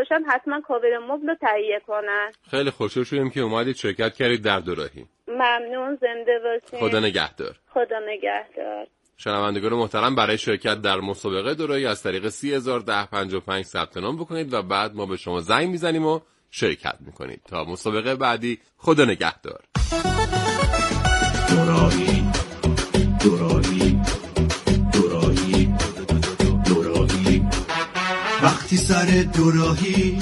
باشن حتما کاور مبل رو تهیه کنن. خیلی خوشحال شدیم که اومدید شرکت کردید در دوراهی. ممنون، زنده باشین. خدا نگهدار. خدا نگهدار. شنوندگان محترم، برای شرکت در مسابقه دوراهی از طریق 301055 ثبت نام بکنید و بعد ما به شما زنگ میزنیم و شرکت میکنید. تا مسابقه بعدی، خدا نگهدار. دوراهی دوراهی دوراهی دوراهی، وقتی سر دوراهی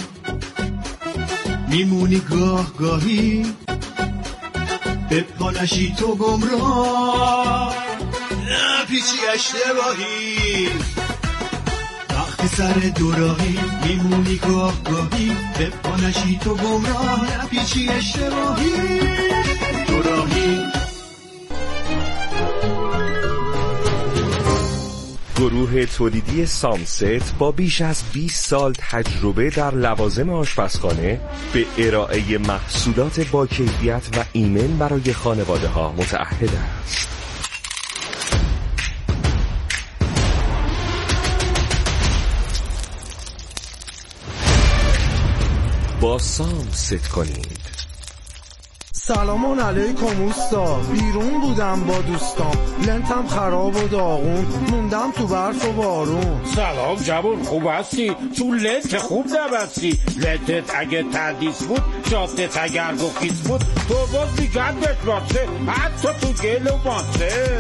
میمونی گاه گاهی، به پانشی تو گمراه پیچی اشتباهی. وقتی سر دوراهی میمونی گاه گاهی، به پانشی تو گمراه پیچی اشتباهی. دوراهی. گروه تولیدی سامست با بیش از 20 سال تجربه در لوازم آشپزخانه به ارائه محصولات با کیفیت و ایمن برای خانواده ها متعهد است. با سامست کنید. سلام علیکم اوستا، بیرون بودم با دوستام، لنتم خراب و داغون، موندم تو برف و بارون. سلام جوون، خوب هستی؟ تو لنت خوب نبستی، لنتت اگه تردیس بود، جادت اگر گفیس بود، تو باز دیگندت باشه، حتی تو گل و ماسه.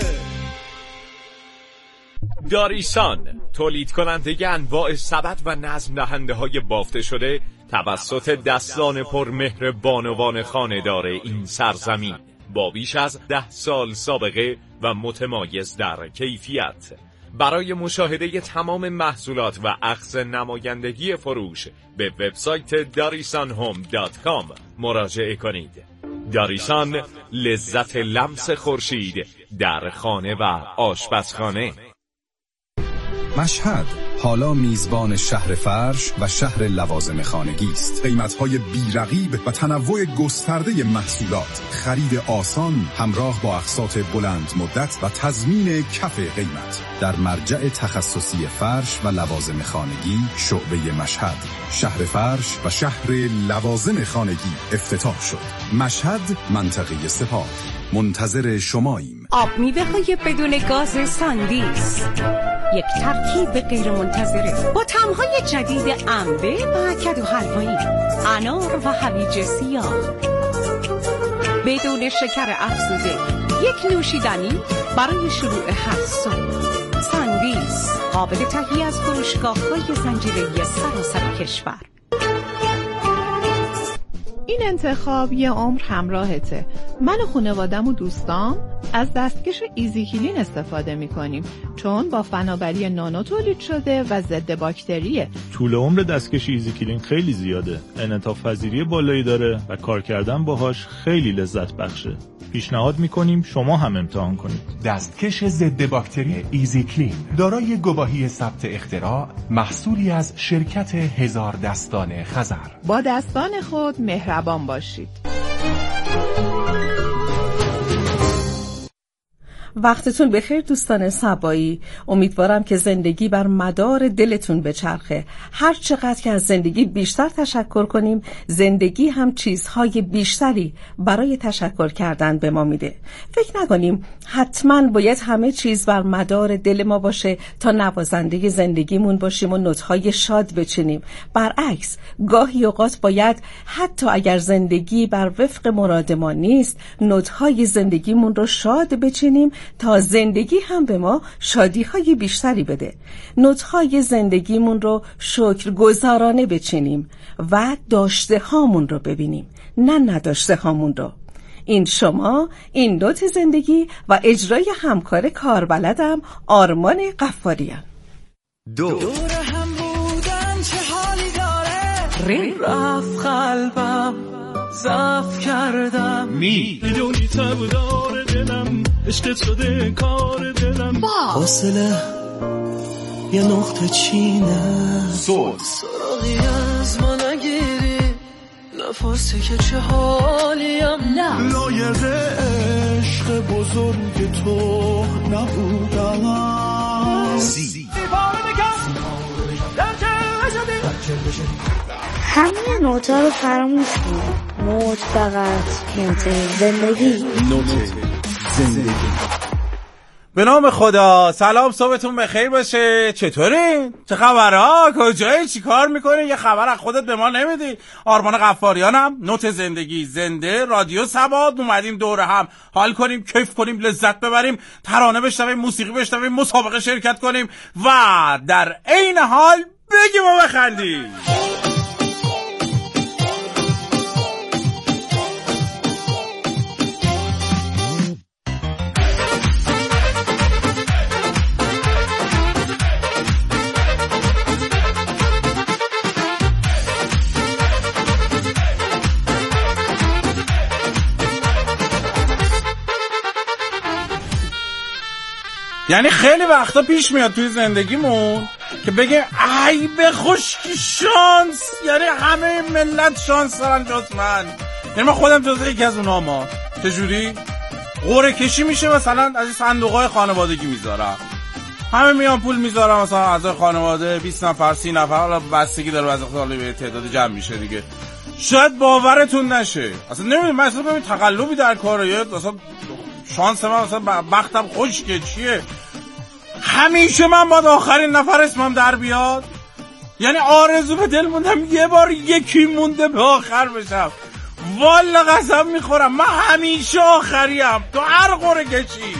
داریسان، تولید کننده انواع سبد و نظم دهنده های بافته شده توسط دستان پرمهر بانوان خانه‌دار این سرزمین، با بیش از 10 سال سابقه و متمایز در کیفیت. برای مشاهده تمام محصولات و اخذ نمایندگی فروش به وبسایت darisanhome.com مراجعه کنید. داریسان، لذت لمس خورشید در خانه و آشپزخانه. مشهد حالا میزبان شهر فرش و شهر لوازم خانگی است. قیمت‌های بی‌رقیب و تنوع گسترده محصولات، خرید آسان همراه با اقساط بلند مدت و تضمین کف قیمت در مرجع تخصصی فرش و لوازم خانگی شعبه مشهد. شهر فرش و شهر لوازم خانگی افتتاح شد. مشهد، منطقه سپاه. منتظر شماییم. آب میوه‌های بدون گاز ساندیس، یک ترکیب غیر منتظره با طعم‌های جدید انبه و کدو حلوایی، انار و هویج سیاه، بدون شکر افزوده، یک نوشیدنی برای شروع هر صبح. ساندیس، قابل تهیه از فروشگاه‌های زنجیره‌ای سراسر کشور. این انتخاب یه عمر همراهته. من و خانوادم و دوستام از دستکش ایزیکلین استفاده می‌کنیم چون با فناوری نانو تولید شده و ضد باکتریه. طول عمر دستکش ایزیکلین خیلی زیاده، انعطاف پذیری بالایی داره و کار کردن باهاش خیلی لذت بخشه. پیشنهاد می‌کنیم شما هم امتحان کنید. دستکش ضد باکتری ایزیکلین دارای گواهی ثبت اختراع، محصولی از شرکت هزار دستان خزر. با دستان خود مهربان باشید. وقتتون بخیر دوستان سبایی، امیدوارم که زندگی بر مدار دلتون بچرخه. هر چقدر که از زندگی بیشتر تشکر کنیم، زندگی هم چیزهای بیشتری برای تشکر کردن به ما میده. فکر نکنیم حتما باید همه چیز بر مدار دل ما باشه تا نوازنده زندگیمون باشیم و نوت‌های شاد بچینیم. برعکس، گاهی اوقات باید حتی اگر زندگی بر وفق مراد ما نیست، نوت‌های زندگیمون رو شاد بچینیم تا زندگی هم به ما شادی‌های بیشتری بده. نوت‌های زندگیمون رو شکرگزارانه بچینیم و داشته هامون رو ببینیم، نه نداشته هامون رو. این شما، این نوت زندگی و اجرای همکار کاربلدم آرمان غفاریان. دور هم بودن چه حالی داره، رفت قلبم ضعف کردم، میدونی تبدار دلم عشقت شده کار دلم، فاصله یه نقطه چینه، سراغی از ما نگیری نفاسی که چه حالیم، لایق عشق بزرگ تو نبودم. همه نوتا رو فراموش کن. نوت فقط نوت زندگی. نوت زندگی. به نام خدا. سلام، صبحتون بخیر باشه. چطورین؟ چه خبرها؟ کجایی؟ چی کار میکنی؟ یه خبر از خودت به ما نمیدی؟ آرمان غفاریانم. نوت زندگی، زنده رادیو ثبات. اومدیم دور هم حال کنیم، کیف کنیم، لذت ببریم، ترانه بشنویم، موسیقی بشنویم، مسابقه شرکت کنیم و در عین حال بگیم و بخندیم. یعنی خیلی وقتا پیش میاد توی زندگیمون که بگیم ای به خشکی شانس، یعنی همه ملت شانس دارن جز من، یعنی من خودم جز یکی از اونها. ما چجوری؟ قرعه کشی میشه مثلا از این صندوقهای خانوادگی میذارم، همه میان پول میذارم، مثلا اعضای خانواده 20 نفر 30 نفر، حالا بستگی داره از به تعداد جمع میشه دیگه. شاید باورتون نشه، اصلا نمیدونم مثلا ببین تقلبی در کاره، یا مثلا شانس من مثلا بختم خشکه چیه، همیشه من باید آخرین نفر اسمم در بیاد. یعنی آرزو به دل موندم یه بار یکی مونده به آخر بشم. والا قسم میخورم من همیشه آخریم تو هر قرعه کشی.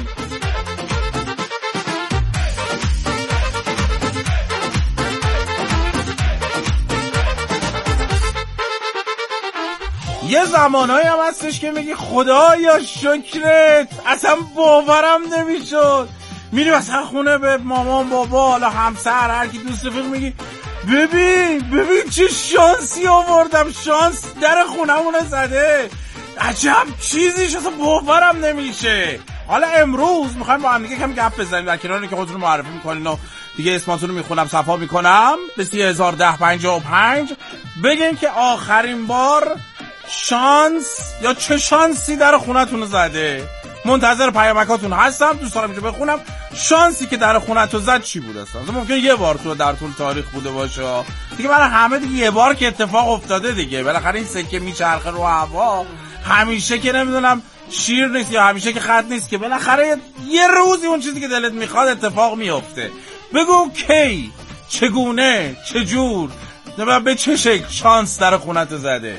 یه زمانایی هم هستش که میگی خدایا شکرت، اصلا باورم نمیشد. میری مثلا خونه به مامان بابا حالا همسر هر کی دوست رفیق میگی ببین چه شانسی آوردم، شانس در خونمون زده، عجب چیزیش، اصلا باورم نمیشه. حالا امروز میخوایم با هم دیگه کم گپ بزنیم، در کنار اینکه خودتون رو معرفی میکنین و دیگه اسماتون رو میخونم صفا میکنم به 301055 بگین که آخرین بار شانس یا چه شانسی در خونتون زده. منتظر پیامکاتون هستم، دوست دارم اینجا بخونم شانسی که در خونتون زد چی بود. اصلا ممکنه یه بار تو در طول تاریخ بوده باشه دیگه، برای همه دیگه یه بار که اتفاق افتاده دیگه، بالاخره این سکه میچرخه رو هوا، همیشه که نمیدونم شیر نیست یا همیشه که خط نیست که، بالاخره یه روزی اون چیزی که دلت میخواد اتفاق میفته. بگو کی، چگونه، چجور و به چه شکل شانس در خونت زده.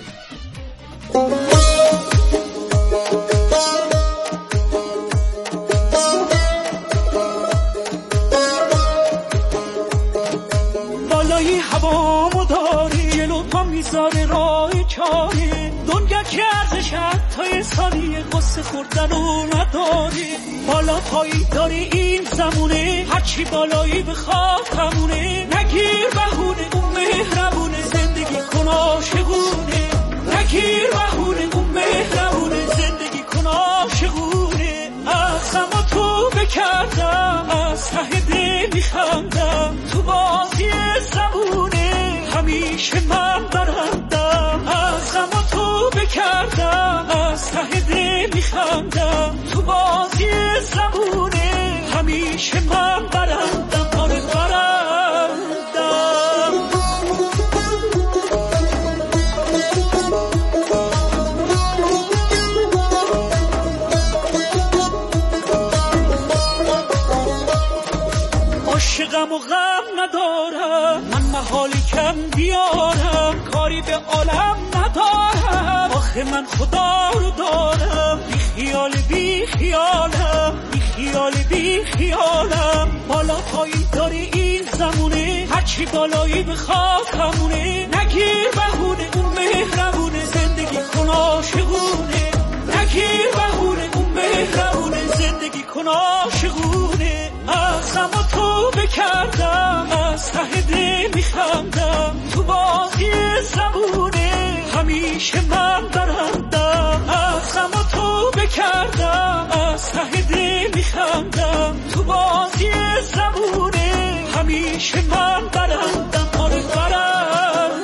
بالای هوامو داری یه لطفا میذاره راه چاری، دنیا که ارزش حتی ثانیه قصه خوردن رو نداری. بالا پایی داری این زمونه، هرچی بالایی بخواد همونه، نگیر بهونه اون مهربونه، زندگی کن عاشقونه، نگیر بهونه اون مهربونه، زندگی کن عاشقونه. از غم تو بکردم، از ته دل میخندم، تو بازی زمونه همیشه من برندم. از غم تو بکردم، از ته دل میخندم، تو بازی زمونه همیشه من برندم. آره برندم. عاشقم و غم ندارم، من محالی کم بیارم، کاری به عالم ندارم، آخه من خدا رو دارم. بی خیال بی خیالم، بی خیال بی خیالم، بالا پایی داری این زمونه، هرچی بالایی بخواد همونه، نگیر بهونه اون مهربونه، زندگی کن عاشقونه، نگیر بهونه اون مهربونه، زندگی کن عاشقونه. از غم تو بکردم، از ته دل میخندم، تو بازی زمونه همیشه من برندم. از غم تو بکردم، از ته دل میخندم، تو بازی زمونه همیشه من برندم. آره برندم.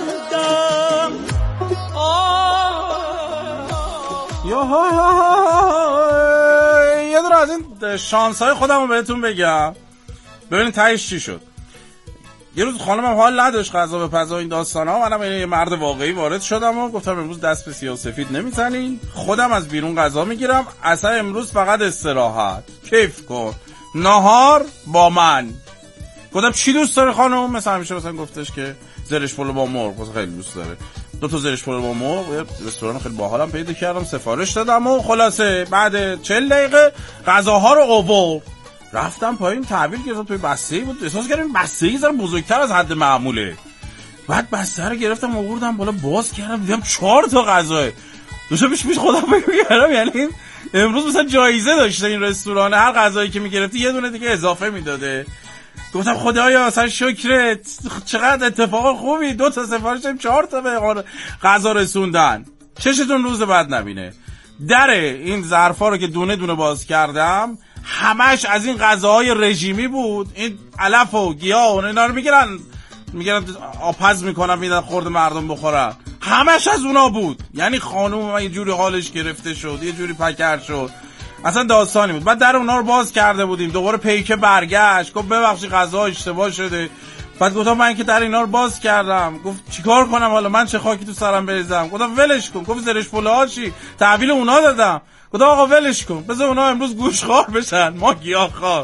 یه دور از این شانس های خودم رو بهتون بگم، ببینید تایش چی شد. یه روز خانمم حال نداشت غذا بپزا این داستانا، منم یه مرد واقعی وارد شدم و گفتم امروز دست به سیاه و سفید نمیزنی، خودم از بیرون غذا میگیرم، اصلا امروز فقط استراحت، کیف کن، نهار با من. گفتم چی دوست داره خانم؟ مثلا همیشه مثلا گفتش که زرش پلو با مرغ، مثلا خیلی دوست داره. 2 زرش پلو با مرغ، یه رستوران خیلی باحالم پیدا کردم، سفارش دادم و خلاصه بعد 40 دقیقه غذاها رو آورد. رفتم پایین تحویل گرفتم، توی بسته‌ای بود، احساس کردم بسته‌ای زره بزرگتر از حد معموله. بعد بسته رو گرفتم آوردم بالا، باز کردم دیدم 4 تا غذاه. داشتم پیش خودم میگردم، یعنی امروز مثلا جایزه داشته این رستوران، هر غذایی که میگرفتی یه دونه دیگه اضافه میداده. گفتم خدایا اصلا شکرت، چقدر اتفاق خوبی، 2 تا سفارش دادیم 4 تا به غذا رسوندن. چشتون روز بعد نبینه. در این ظرفا رو که دونه دونه باز کردم همش از این غذاهای رژیمی بود. این علف و گیاه و اینا رو میگیرن آبپز میکنن میدن خورد مردم بخورن، همش از اونا بود. یعنی خانوم یه جوری حالش گرفته شد، یه جوری پکر شد، اصلا داستانی بود. بعد در اونا رو باز کرده بودیم، دوباره پیکه برگشت گفت ببخشید غذا اشتباه شده. بعد گفتم من که در اینا رو باز کردم. گفت چیکار کنم حالا، من چه خاکی تو سرم بریزم؟ گفتم ولش کن. گفت زرش پلوها چی؟ تحویل اونا دادم. گفتم آقا ولش کن، بذار اونا امروز گوشخوار بشن، ما گیاهخوار.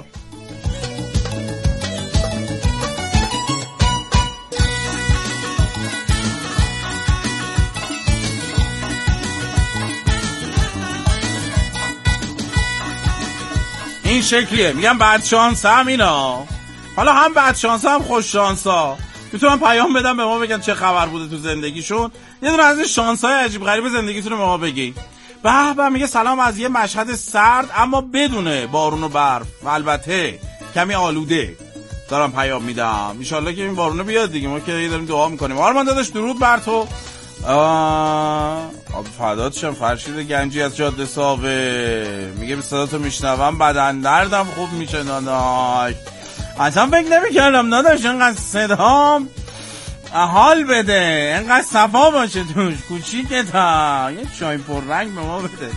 این شکلیه، میگم بعد شانس هم اینا. حالا هم بعد شانس هم خوش شانس ها میتونن پیام بدن به ما بگن چه خبر بوده تو زندگیشون، یه دونه از این شانس های عجیب غریب زندگیتون رو به ما بگی. به میگه سلام از یه مشهد سرد اما بدون بارون و برف و البته کمی آلوده دارم پیام میدم. ان شاءالله که این بارونه بیاد دیگه، ما که داریم دعا میکنیم. آرمان داداش درود بر تو. فدات شم فرشید گنجی از جاده ساوه، میگه به صداتو میشنوم بدن دردم خوب میشه داداش. اصلا فکر نمیکردم داداش اینقدر صدام حال بده، اینقدر صفا باشه توش، کوچیکتا یه چای پر رنگ به ما بده.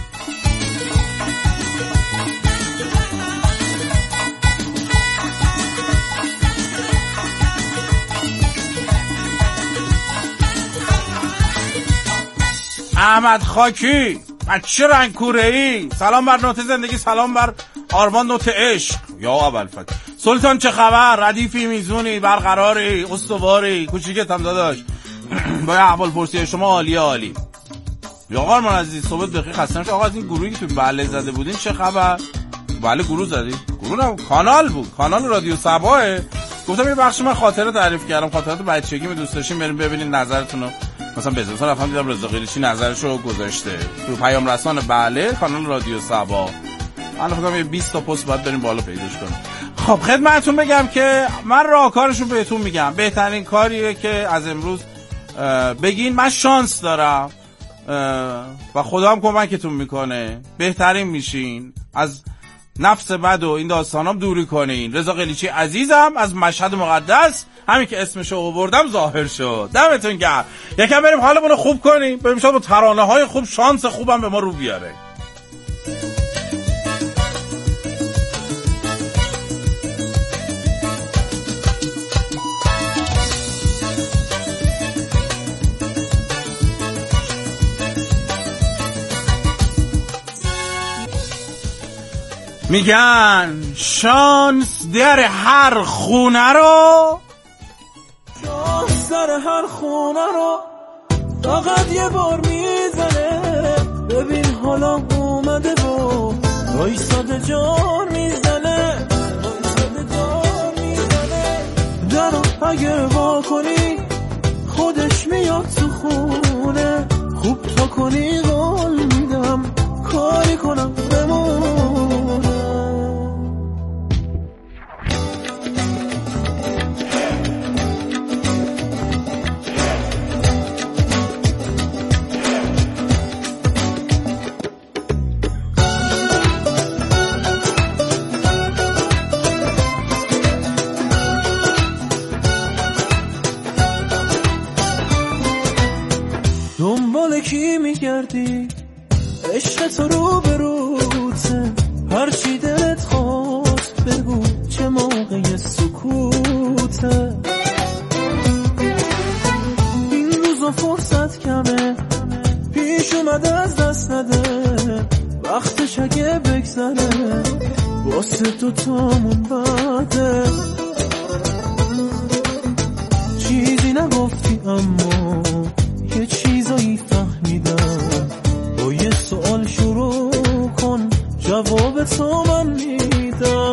احمد خاکی بچه رنگ کوره ای، سلام بر نوت زندگی، سلام بر آرمان نوت عشق. یا ابوالفضل سلطان چه خبر؟ ردیفی، میزونی، برقراری، استواری، کوچیکت هم داداش. با احوال پرسی شما عالی. یا آرمان عزیز صبح بخیر، خسته نباشید. آقا از این گروهی که تو بله زده بودین چه خبر؟ بله گروه زدی؟ گروه نه، کانال بود، کانال رادیو صباحه. گفتم یه بخش من خاطره تعریف کردم، خاطرات بچگی می دوست داشتین بریم ببینین نظرتون رو. مثلا بزنید رفتم دیدم رضا قلیچی نظرش رو گذاشته تو پیام رسان بله کانال رادیو صبا. من فکر کنم یه 20 تا پست باید بریم بالا پیداش کنیم. خب خدمتتون بگم که من راهکارشو بهتون میگم، بهترین کاریه که از امروز بگین من شانس دارم و خدا هم کمکتون میکنه، بهترین میشین، از نفس بد و این داستانام دوری کنین. رضا قلیچی عزیزم از مشهد مقدس، همین که اسمشو آوردم ظاهر شد. دمتون گرم. یکم بریم حالمون رو خوب کنیم، بریم شاید با ترانه‌های خوب شانس خوبم به ما رو بیاره. میگن شانس در هر خونه رو، شانس در هر خونه رو فقط یه بار میزنه. ببین حالا اومده و وایساده جان میزنه، درو اگه وا کنی خودش میاد تو خونه. خوب تا کنی قول میدم کاری کنم بمونه. دنبال کی میگردی؟ عشق تو رو به روته، هرچی دلت خواست بگو، چه موقع سکوته. و فرصت کمه، پیش اومده از دست نده، وقتش اگه بگذره واسه دوتامون بده. چیزی نگفتی اما یه چیزایی فهمیدم، با یه سوال شروع کن جواب تو من میدم.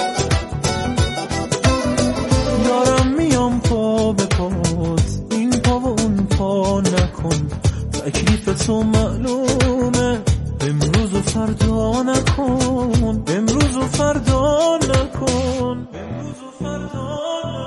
دارم میام پا به پات، این پا و اون پا نکن، تکلیف تو معلومه، امروز و فردا نکن، امروز و فردا نکن، امروز و فردا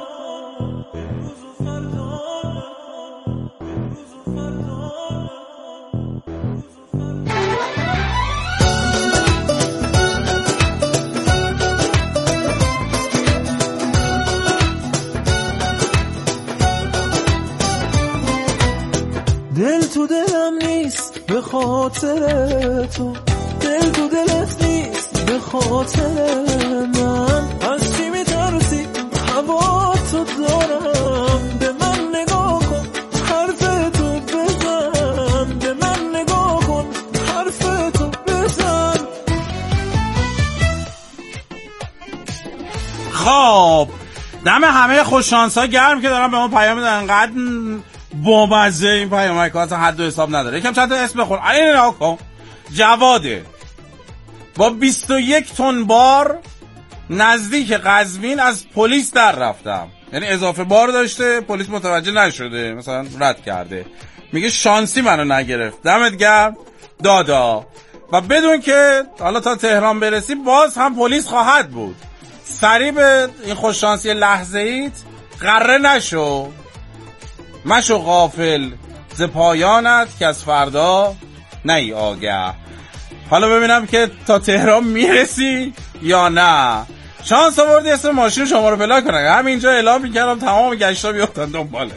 دل تو دلم نیست به خاطر تو، دل تو دلت نیست به خاطر من. از چی میترسی هوا تو دارم، به من نگاه کن حرف تو بزن، به من نگاه کن حرف تو بزن. خب دم همه خوششانس ها گرم که دارم به ما پیام میدن. انقدر بامزه این پیامک ها اصلا حد و حساب نداره. یکم چند تا اسم بخون. علی نگاه کن، جواده با 21 تن بار نزدیک قزوین از پلیس در رفتم، یعنی اضافه بار داشته، پلیس متوجه نشده، مثلا رد کرده. میگه شانسی منو نگرفت، دمت گرم دادا. و بدون که حالا تا تهران برسی باز هم پلیس خواهد بود. سریع به این خوششانسی لحظه ایت قره نشو، مشو غافل ز پایانت که از فردا نی آگه. حالا ببینم که تا تهران میرسی یا نه. شانس آوردی اسم ماشین شما رو بلا کنن، همینجا اعلام میکردم تمام گشتا بیافتن دنبالت.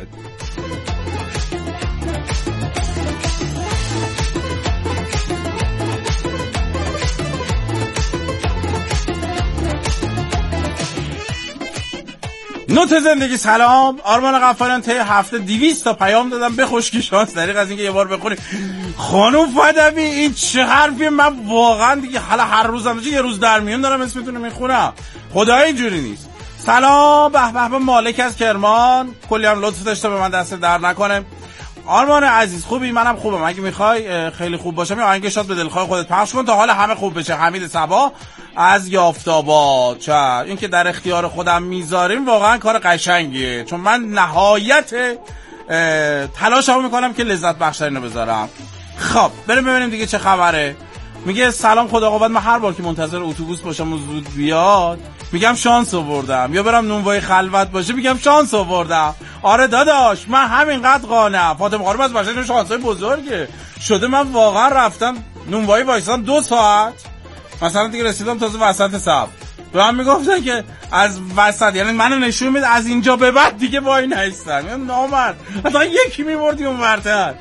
نوت زندگی سلام. آرمان غفاران طی هفته 200 تا پیام دادم به خشکی شانس طریق از اینکه یه بار بخونی. خانم فدوی این چه حرفی؟ من واقعا دیگه حالا هر روزم یه روز در میون دارم اسمتون رو میخونم، خدای اینجوری نیست. سلام به به مالک از کرمان، کلی هم لطف داشته به من دست در نکنه. آرمان عزیز خوبی؟ منم خوبم. اگه میخوای خیلی خوب باشم یه آهنگ شاد به دلخواه خودت پخش کن تا حال همه خوب بشه. حمید صبا از یافت‌آباد. چه این که در اختیار خودم میذاریم واقعا کار قشنگیه، چون من نهایت تلاشمو میکنم که لذت بخش اینو بذارم. خب بریم ببینیم دیگه چه خبره. میگه سلام خدا قوت، من هر بار که منتظر اتوبوس باشم و زود بیاد میگم شانس آوردم، یا برم نونوای خلوت باشه میگم شانس آوردم. آره داداش من همینقدر قانعم. فاطمه خانم از باشن شانسای بزرگه شده. من واقعا رفتم نونوای وایسادم 2 ساعت مثلا دیگه رسیدم تازه وسط صف. به من میگفتن که از وسط، یعنی منو نشون میده از اینجا به بعد دیگه وای نایستم. من نامرد حتی یکی میبردی اون ورتر.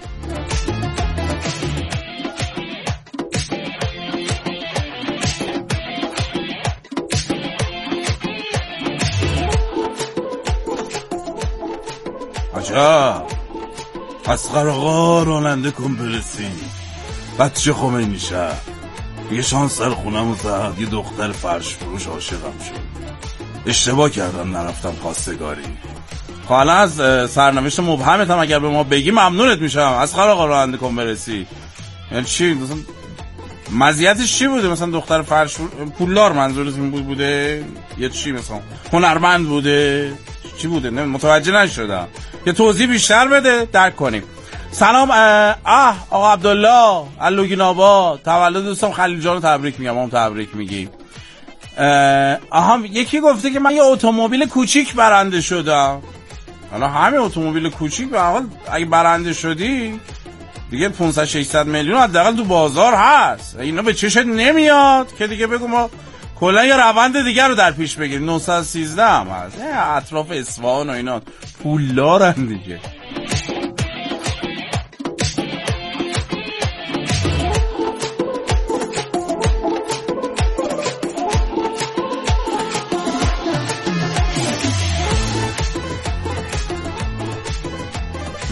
عجب اصغر آقا راننده کن برسیم. بچه خمینی شهر یه شانس سر خونم و زد، یه دختر فرش فروش عاشقم شد. اشتباه کردم نرفتم خواستگاری. حالا از سرنوشت مبهمت هم اگر به ما بگی ممنونت میشم. اصغر آقا راننده کن برسی یعنی چی؟ مثلا مزیتش چی بوده؟ مثلا دختر فرش پولدار منظورت این بوده یا چی؟ مثلا هنرمند بوده؟ چی بوده؟ متوجه نشدم. یه توضیح بیشتر بده درک کنیم. سلام آقا عبدالله اللوگین آباد، تولد دوستم خلیل جان رو تبریک میگم. هم تبریک میگیم. یکی گفته که من یه اتومبیل کوچیک برنده شدم. حالا همین اتومبیل کوچیک به حال اگه برنده شدی دیگه 500-600 میلیون حداقل تو بازار هست. اینا به چشت نمیاد که دیگه بگو ما کلا یه روند دیگر رو در پیش بگیریم. 913 هم هست اطراف اصفهان و اینا پولدارن دیگه.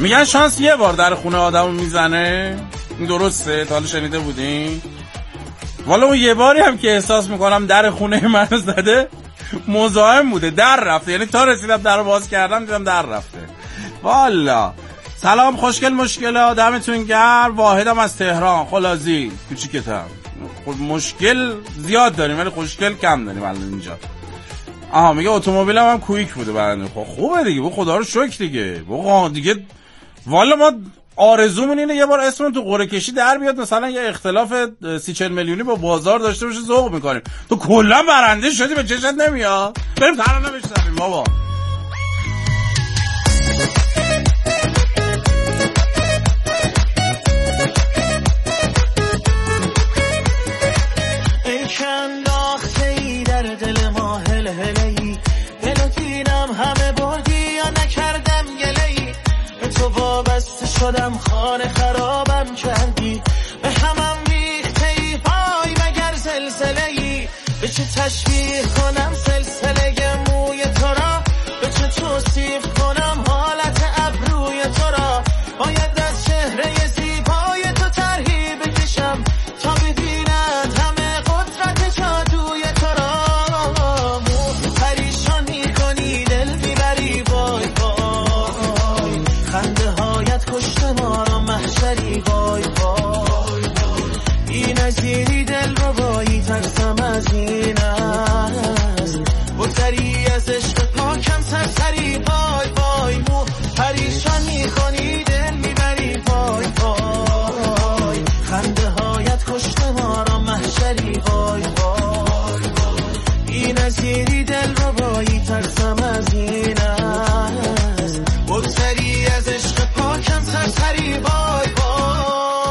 میگن شانس یه بار در خونه آدمو میزنه. این درسته؟ تا حالا شنیده بودین؟ والا اون یه باری هم که احساس میکنم در خونه من زده مزاحم بوده، در رفته. یعنی تا رسیدم در رو باز کردم دیدم در رفته. والا سلام خوشگل مشکل آدمتون گرم. واحدم از تهران خلازی کوچیکتم. مشکل زیاد داریم ولی خوشگل کم داریم الان اینجا. آها میگه اتومبیلم هم کویک بوده برنده. خوبه دیگه، بو خدا رو شکر دیگه. بو دیگه والا ما آرزومون اینه یه بار اسمون تو قرعه کشی در بیاد، مثلا یه اختلاف 30-40 میلیونی با بازار داشته باشه، ذوق میکنیم. تو کلا برنده شدی، به چشت نمیاد؟ بریم ترانه بشنویم بابا. شدم خانه خرابم کردی، به همم ریخته ای پای مگر زلزله ای. به چه تشبیه کنم سلسله موی تو را، به چه توصیف کنم حالت ابروی تو را. باید از چهره زیبای تو طرحی بکشم تا ببیند همه قدرت جادوی تو را. مو پریشان میکنی دل میبری وای وای، خنده هایت کشته ما را محشری وای وای. این از یری دل رو بایی ترسم از این است، بگذری از عشق پاکم سرسری وای وای. مو پریشان میکنی دل میبری وای وای، خنده هایت کشته ما را محشری وای وای. این از یری دل رو بایی ترسم از این است، بگذری از عشق پاکم سرسری وای وای.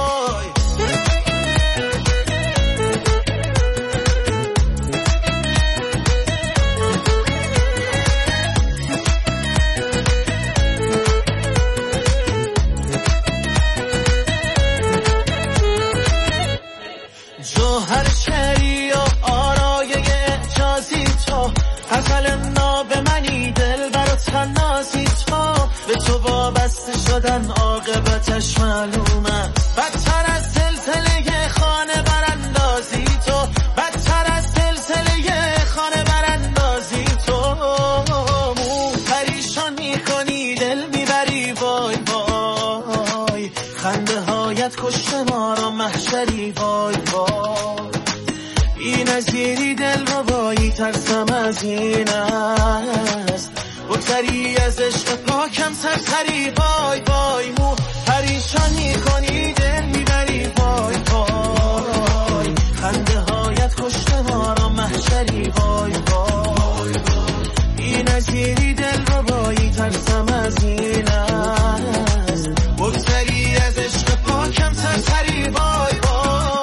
جوهر شری و آرایه اعجازی تو، غزل ناب منی دل برا تنازی تو. به تو وابسته شدن عاقبتش معلومه، بدتر از سلسله خانه براندازی تو، بدتر از سلسله خانه براندازی تو. مو پریشان میکنی دل میبری وای وای، خنده هایت کشته ما را محشری وای وای. این از یری دل رو بایی ترسم از این است، بگذری از عشق پاکم سرسری وای وای. مو پریشان میکنی دل میبری وای وای، خنده هایت کشته ما را محشری وای وای. این از یری دل رو بایی ترسم از این است، بگذری از عشق پاکم سرسری وای وای.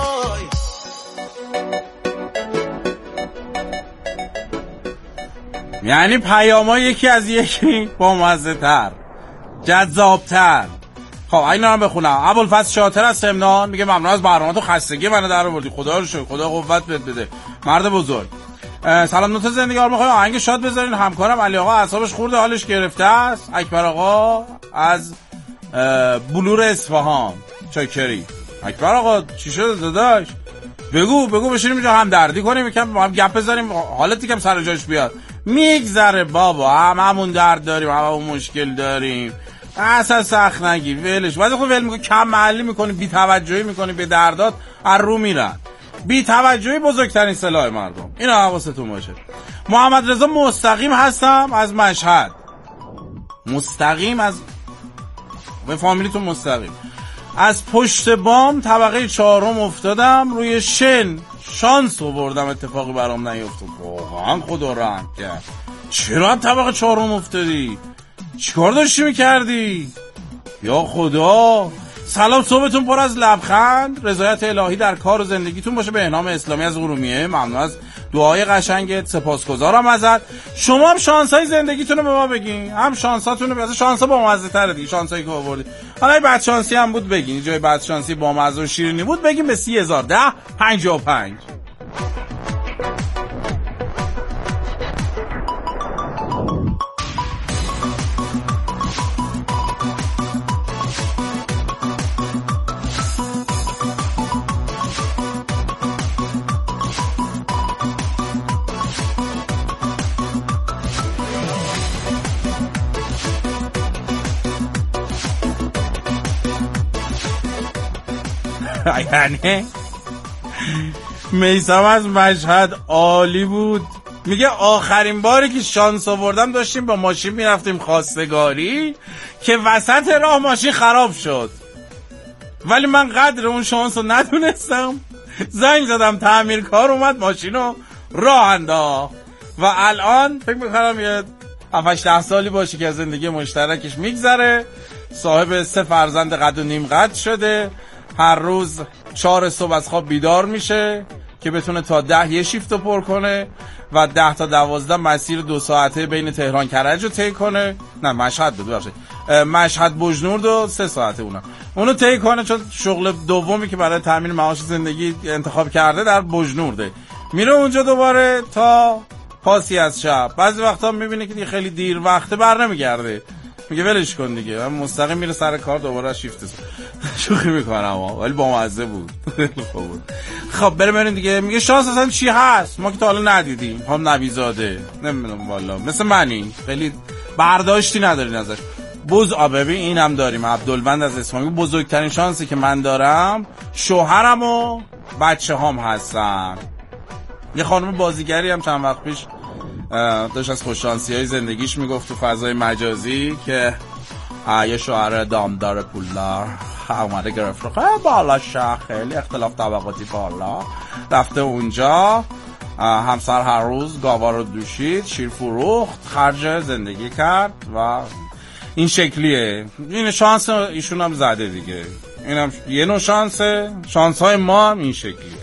یعنی پیاما یکی از یکی با مزه تر، جذاب تر. خب اینا هم بخونم. ابوالفضل شاطر از سمنان میگه ممنون از برنامه تو، خستگی منو در آوردی، خدا رو شکر، خدا قوت بهت بده مرد بزرگ. سلام نوت زندگی آرمان، میخوام آهنگ شاد بذارین. همکارم علی آقا اعصابش خورده حالش گرفته است. اکبر آقا از بلور اصفهان چاکری. اکبر آقا چی شده داداش؟ بگو بشینیم اینجا هم دردی کنیم، یکم هم گپ بزنیم، حالت یکم سر جاش بیاد. میگذره بابا، هممون درد داریم، هممون مشکل داریم، اصلا سخت نگی، ولش. بعد خود ول میکنی، کم محلی میکنی، بی توجهی میکنی به دردات، از رو میرن. بی توجهی بزرگترین سلاح مردم، اینا حواستون باشه. محمد رضا مستقیم هستم از مشهد. مستقیم از به فامیلیتون مستقیم. از پشت بام طبقه 4 افتادم روی شن، شانس آوردم اتفاقی برام نیفتاد. واقعا خدا رحم کرد. چرا طبقه 4 افتادی؟ چیکار داشتی میکردی؟ یا خدا. سلام، صبحتون پر از لبخند، رضایت الهی در کار و زندگیتون باشه. به نام اسلامی از ارومیه، ممنون از دعای قشنگت، سپاسگزارم ازت. شما هم شانسای زندگیتون رو به ما بگین، هم شانساتون رو. شانسا با مزه تره دیگه، شانسایی که آوردی. حالا بد شانسی هم بود بگین، جای بد شانسی با مزه و شیرینی بود بگین به 301055. یعنی میثم از مشهد عالی بود. میگه آخرین باری که شانس آوردم داشتیم با ماشین میرفتیم خواستگاری که وسط راه ماشین خراب شد، ولی من قدر اون شانس رو ندونستم. زنگ زدم تعمیرکار اومد ماشین رو راه انداخت و الان فکر میکنم یه 7-8 سالی باشه که از زندگی مشترکش میگذره. صاحب 3 فرزند قد و نیم قد شده. هر روز 4 صبح از خواب بیدار میشه که بتونه تا 10 یه شیفت رو پر کنه و 10 تا 12 مسیر 2 ساعته بین تهران کرج رو طی کنه. نه مشهد بود باشه، مشهد بجنورد و 3 ساعته اونو طی کنه، چون شغل دومی که برای تامین معاش زندگی انتخاب کرده در بجنورده. میره اونجا دوباره تا پاسی از شب. بعضی وقتا میبینه که دیگه خیلی دیر وقته بر نمیگرده، میگه ولش کن دیگه، من مستقیم میره سر کار دوباره شیفت. شوخی میکنم ولی با مزه بود. خوب بود. خب بریم دیگه. میگه شانس اصلا چی هست ما که تا حالا ندیدیم. هم نبیزاده نمیدونم والا، مثل منی، خیلی برداشتی ندارین ازش. ببین اینم داریم، عبدالبند از اسماعیل. بزرگترین شانسی که من دارم شوهرم و بچه هم هستن. یه خانم بازیگری هم چند وقت پیش داشت از خوششانسی های زندگیش میگفت تو فضای مجازی که یه شوهر دامدار پولدار اومده گرفت خیلی بالا شهر، خیلی اختلاف طبقاتی بالا، رفته اونجا همسر هر روز گاوا رو دوشید، شیر فروخت، خرج زندگی کرد و این شکلیه. این شانس ایشون هم زده دیگه. اینم یه نوع شانسه. شانس های ما هم این شکلیه.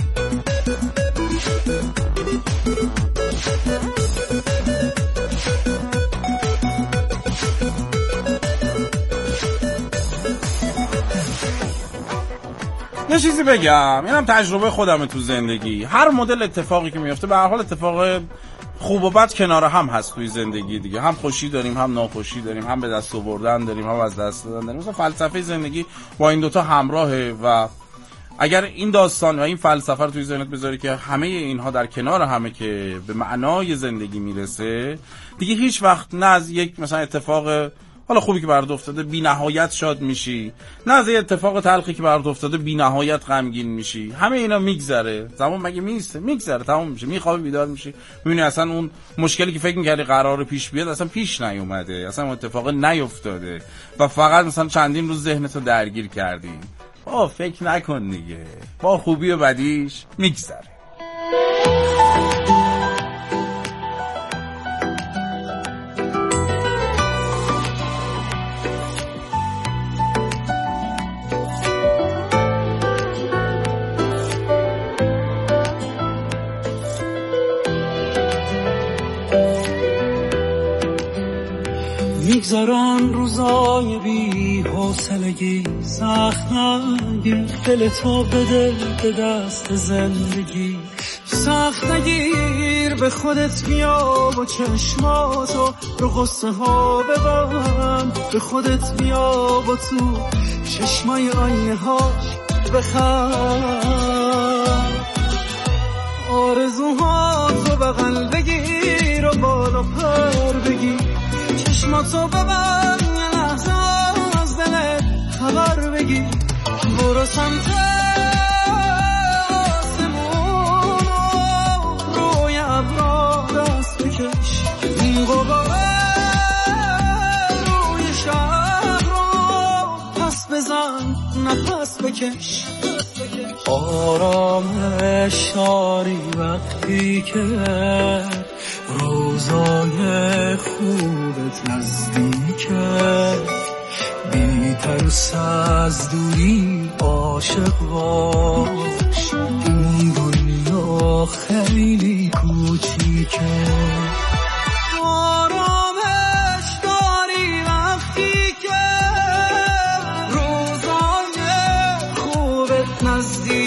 یه چیزی بگم، اینم تجربه خودمه تو زندگی. هر مدل اتفاقی که میفته به هر حال اتفاق خوب و بد کنار هم هست توی زندگی دیگه. هم خوشی داریم، هم ناخوشی داریم، هم به دست آوردن داریم، هم از دست دادن داریم. مثلا فلسفه زندگی با این دوتا همراهه و اگر این داستان و این فلسفه رو توی ذهنت بذاری که همه اینها در کنار همه که به معنای زندگی میرسه، دیگه هیچ وقت نه از یک مثلا اتفاق حالا خوبی که برات افتاده بی نهایت شاد میشی، نه از یه اتفاق تلخی که برات افتاده بی نهایت غمگین میشی. همه اینا میگذره، زمان مگه میگذره، تمام میشه، میخوابی بیدار میشی، میبینی اصلا اون مشکلی که فکر میکردی قراره پیش بیاد اصلا پیش نیومده، اصلا اون اتفاق نیفتاده و فقط مثلا چندین روز ذهنتو درگیر کردی. فکر نکن دیگه، با خوبی و بدیش میگذره. میگذارن روزای بی حوصلگی، سخت نگیر دلتو بده به دست زندگی، سخت نگیر به خودت بیا با چشماتو رو قصه ها ببند، به خودت بیا با تو چشمای آینه هاش بخند، آرزوهاتو بغل بگیر و بالا پر بگیر، چشماتو ببند یه لحظه از دلت خبر بگیر، برو سمت آسمون روی ابرا دست بکش، این غباره روی شهر رو پس بزن نفس بکش، آرامش داری وقتی که روزای خوبت نزدیکه، بی ترس از دوری عاشق باش، این دنیا خیلی کوچیکه، آرامش داری وقتی که روزای خوبت نزدیکه،